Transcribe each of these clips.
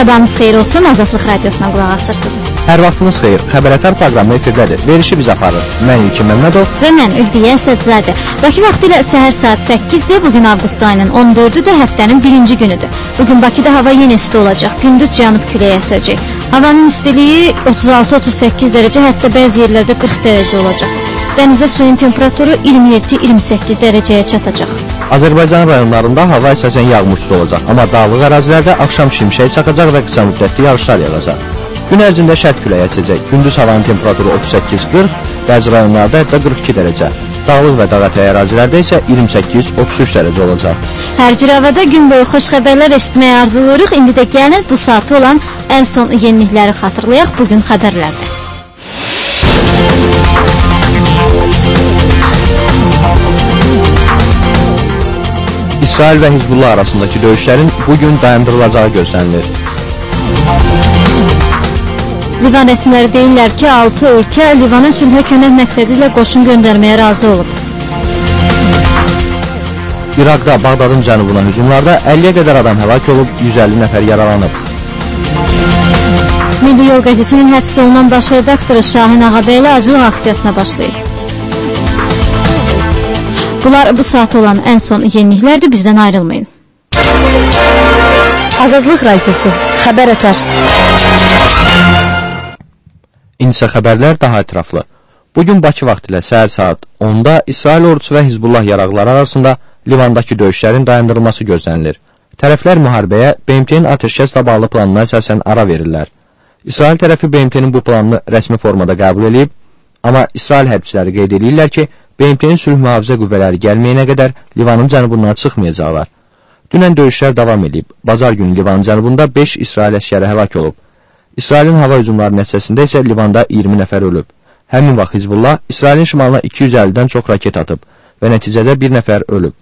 Sabahınız xeyir olsun, Azadlıq Radiosuna qulaq asırsınız. Hər vaxtınız xeyir, Xəbərətar proqramı efirdədir. Verişi biz aparır. Mən İlkin Məmmədov və mən Ülviyə Əsədzadə. Bakı vaxtı ilə səhər saat 8-də, bugün avqust ayının 14-ü də həftənin birinci günüdür. Bugün Bakıda hava yenə isti olacaq, gündüz cənub küləyi əsəcək. Havanın istiliyi 36-38 dərəcə, hətta bəzi yerlərdə 40 dərəcə olacaq. Dənizə suyun temperaturu 27-28 dərəcəyə çatacaq. Azərbaycan rayonlarında hava əsasən yağmursuz olacaq, amma dağlıq ərazilərdə axşam şimşək çaxacaq və qısa müddətli yağışlar yağacaq. Gün ərzində şərq küləyi əsəcək, gündüz havanın temperaturu 38-40, bəzi rayonlarda hətta 42 dərəcə. Dağlıq və dağətəyi ərazilərdə isə 28-33 dərəcə olacaq. Hər cür havada gün boyu xoş xəbərlər eşitməyə arzuluruq. İndi də gəlin bu saatı olan ən son yenilikləri xatırlayaq bugün xəbərlərdə. İsrail və Hizbullah arasındakı döyüşlərin bugün dayandırılacağı gözlənilir. Livan rəsmiləri deyirlər ki, 6 ölkə Livanın sülhə kömək məqsədi ilə qoşun göndərməyə razı olub. İraqda Bağdadın cənubuna hücumlarda 50-yə qədər adam həlak olub, 150 nəfər yaralanıb. Milli Yol qəzetinin həbs olunan baş redaktoru Şahin Ağabəyli acılıq aksiyasına başlayıb. Bunlar bu saat olan ən son yeniliklərdir, bizdən ayrılmayın. Azadlıq Radiosu, Xəbərətar. İnsə xəbərlər daha ətraflı. Bugün Bakı vaxtı ilə səhər saat 10-da İsrail ordusu və Hizbullah yaraqları arasında Livandakı döyüşlərin dayandırılması gözlənilir. Tərəflər müharibəyə BMT-nin atəşkəslə bağlı planına əsasən ara verirlər. İsrail tərəfi BMT-nin bu planını rəsmi formada qəbul edib, amma İsrail hərbçiləri qeyd edirlər ki, BMT-nin sülh mühafizə qüvvələri gəlməyənə qədər Livanın cənubundan çıxmayacaqlar. Dünən döyüşlər davam edib. Bazar günü Livanın cənubunda 5 İsrail əskəri həlak olub. İsrailin hava hücumları nəticəsində isə Livanda 20 nəfər ölüb. Həmin vaxt Hizbullah İsrailin şimalına 250-dən çox raket atıb və nəticədə bir nəfər ölüb.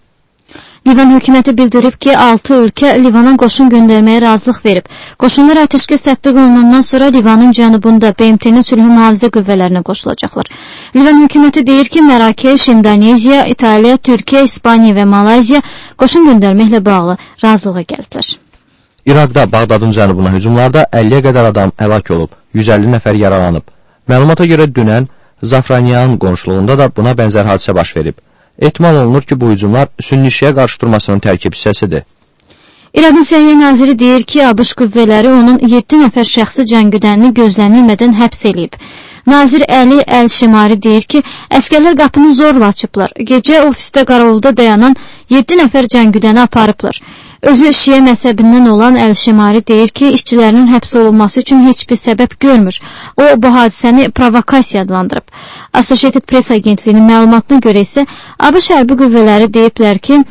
Livan hökuməti bildirib ki, 6 ölkə Livana qoşun göndərməyə razılıq verib. Qoşunlar atəşkəs tətbiq olunandan sonra Livanın cənubunda BMT-nin sülh mühafizə qüvvələrinə qoşulacaqlar. Livan hökuməti deyir ki, Mərakeş, İndoneziya, İtaliya, Türkiyə, İspaniya və Malayziya qoşun göndərməklə bağlı razılığa gəliblər. İraqda Bağdadın cənubuna hücumlarda 50-yə qədər adam həlak olub, 150 nəfər yaralanıb. Məlumata görə dünən Zafranyanın qonşuluğunda da buna bənzər hadisə baş verib. Ehtimal olunur ki, bu hücumlar sünni şiə qarşı durmasının tərkib hissəsidir. İraqın Səhiyyə naziri deyir ki, ABŞ qüvvələri onun 7 nəfər şəxsi cəngüdənini gözlənilmədən həbs eləyib. Nazir Əli Əl-Şimari deyir ki, əskərlər qapını zorla açıblar. Gecə ofisdə qaravulda dayanan 7 nəfər cəngüdəni aparıblar. Özü şiə məzhəbindən olan Əl-Şimari deyir ki, işçilərinin həbs olunması üçün heç bir səbəb görmür. O, bu hadisəni provokasiya adlandırıb. Associated Press agentliyinin məlumatına görə isə ABŞ hərbi qüvvələri deyiblər ki,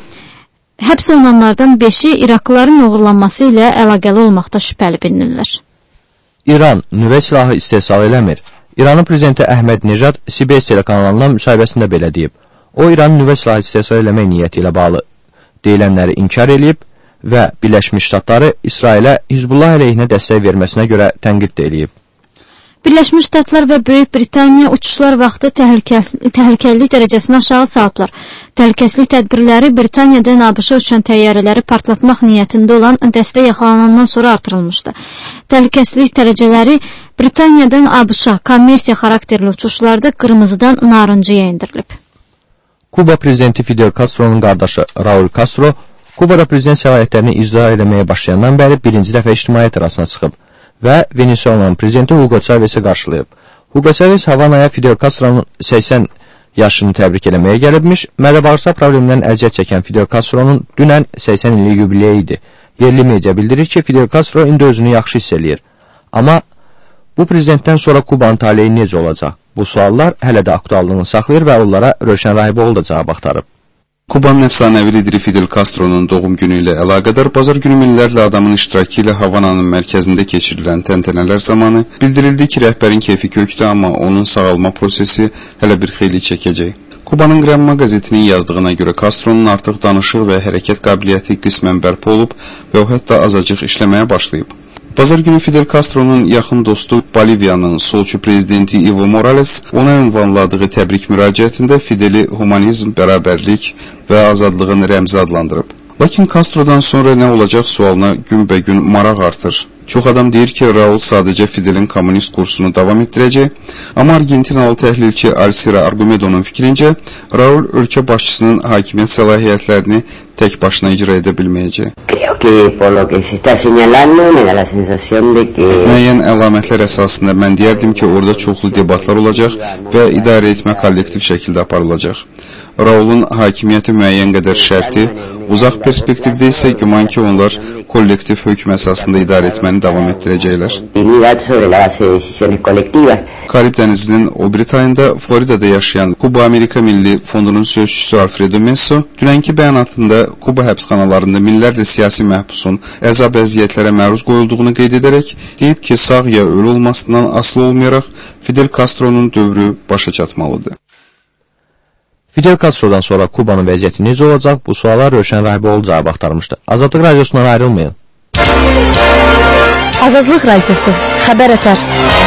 həbs olunanlardan 5-i İraqlıların uğurlanması ilə əlaqəli olmaqda şübhəli bilinirlər. İran nüvə silahı istehsal eləmir. İranın prezidenti Əhməd Nejad CBS telekanalından müsahibəsində belə deyib. O, İranın nüvə silahı istehsal eləmək niyyəti ilə bağlı deyilənləri inkar eləyib və Birləşmiş Ştatları İsrailə Hizbullah əleyhinə dəstək verməsinə görə tənqid eləyib. Birləşmiş Ştatlar və Böyük Britaniya uçuşlar vaxtı təhlükəlilik dərəcəsini aşağı salıblar. Təhlükəsizlik tədbirləri Britaniyadan ABŞ-a uçan təyyarələri partlatmaq niyyətində olan dəstə yaxalanandan sonra artırılmışdı. Təhlükəsizlik dərəcələri Britaniyadan ABŞ-a kommersiya xarakterli uçuşlarda qırmızıdan narıncıya endirilib. Kuba prezidenti Fidel Castro'nun qardaşı Raul Castro Kubada prezident səlahiyyətlərini icra eləməyə başlayandan bəri birinci dəfə ictimaiyyət arasına çıxıb və Venezuelanın prezidenti Hugo Chavez'i qarşılayıb. Hugo Chavez Havanaya Fidel Castro'nun 80 yaşını təbrik eləməyə gəlibmiş. Mədə-bağırsaq problemindən əziyyət çəkən Fidel Castro'nun dünən 80 illik yubileyi idi. Yerli media bildirir ki, Fidel Castro indi özünü yaxşı hiss eləyir. Amma bu prezidentdən sonra Kubanın taleyi necə olacaq? Bu suallar hələ də aktuallığını saxlayır və onlara Rövşən Rahiboğlu da cavab axtarıb. Kubanın əfsanəvi lideri Fidel Castro'nun doğum günü ilə əlaqədar bazar günü minlərlə adamın iştirakı ilə Havananın mərkəzində keçirilən təntənələr zamanı bildirildi ki, rəhbərin keyfi kökdür, amma onun sağalma prosesi hələ bir xeyli çəkəcək. Kubanın Granma qəzetinin yazdığına görə Castro'nun artıq danışıq və hərəkət qabiliyyəti qismən bərpa olub və o hətta azacıq işləməyə başlayıb. Bazar günü Fidel Castro'nun yaxın dostu Boliviyanın solçu prezidenti Evo Morales ona ünvanladığı təbrik müraciətində Fideli humanizm, bərabərlik və azadlığın rəmzi adlandırıb. Lakin Castro'dan sonra nə olacaq sualına günbəgün maraq artır. Çox adam deyir ki, Raul sadəcə Fidelin kommunist kursunu davam etdirəcək, amma Argentinalı təhlilçi Alcira Argumedo'nun fikrincə, Raul ölkə başçısının hakimiyyət səlahiyyətlərini tək başına icra edə bilməyəcək. Müəyyən əlamətlər əsasında mən deyərdim ki, orada çoxlu debatlar olacaq və idarə etmə kollektiv şəkildə aparılacaq. Raulun hakimiyyəti müəyyən qədər şərti, uzaq perspektivdə isə güman ki, onlar kollektiv hökm əsasında idarə etməni davam etdirəcəklər. Karib dənizinin o biri tayında Floridada yaşayan Kuba Amerika Milli Fondunun sözçüsü Alfredo Messo dünənki bəyanatında Kuba həbsxanalarında minlərlə siyasi məhbusun əzab əziyyətlərə məruz qoyulduğunu qeyd edərək deyib ki, sağ ya ölü olmasından asılı olmayaraq Fidel Castro'nun dövrü başa çatmalıdır. Fidel Castro'dan sonra Kubanın vəziyyəti necə olacaq? Bu suallar Rövşən Rahiboğlu cavab axtarmışdı. Azadlıq radiosundan ayrılmayın. Azadlıq radiosu, xəbər ötər.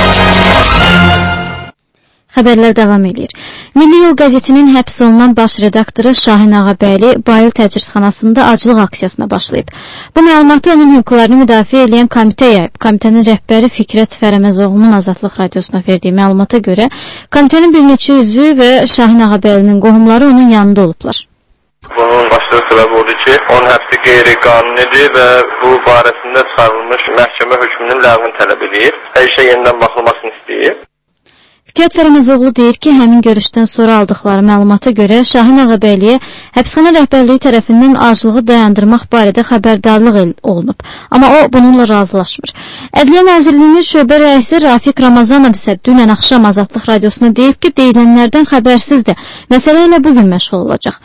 Xəbərlər davam edir. Milli Yol qəzetinin həbs olunan baş redaktoru Şahin Ağabəyli Bayıl təcridxanasında aclıq aksiyasına başlayıb. Bu məlumatı onun hüquqlarını müdafiə edən komitə yayıb. Komitənin rəhbəri Fikrət Fərəməzoğlu'nun Azadlıq radiosuna verdiyi məlumata görə komitənin bir neçə üzvü və Şahin Ağabəylinin qohumları onun yanında olublar. Bunun başlıca səbəbi odur ki, onun həbsi qeyri-qanunidir və bu barəsində çıxarılmış məhkəmə hökmünün ləğvini tələb edir. Hər şey yenidən baxılmasını istəyir. Fikrət Fərəməzoğlu deyir ki, həmin görüşdən sonra aldıqları məlumata görə Şahin Ağabəyliyə həbsxana rəhbərliyi tərəfindən aclığı dayandırmaq barədə xəbərdarlıq olunub. Amma o bununla razılaşmır. Ədliyyə Nazirliyinin şöbə rəisi Rafiq Ramazanov isə dünən axşam Azadlıq radiosuna deyib ki, deyilənlərdən xəbərsizdir. Məsələ ilə bugün məşğul olacaq.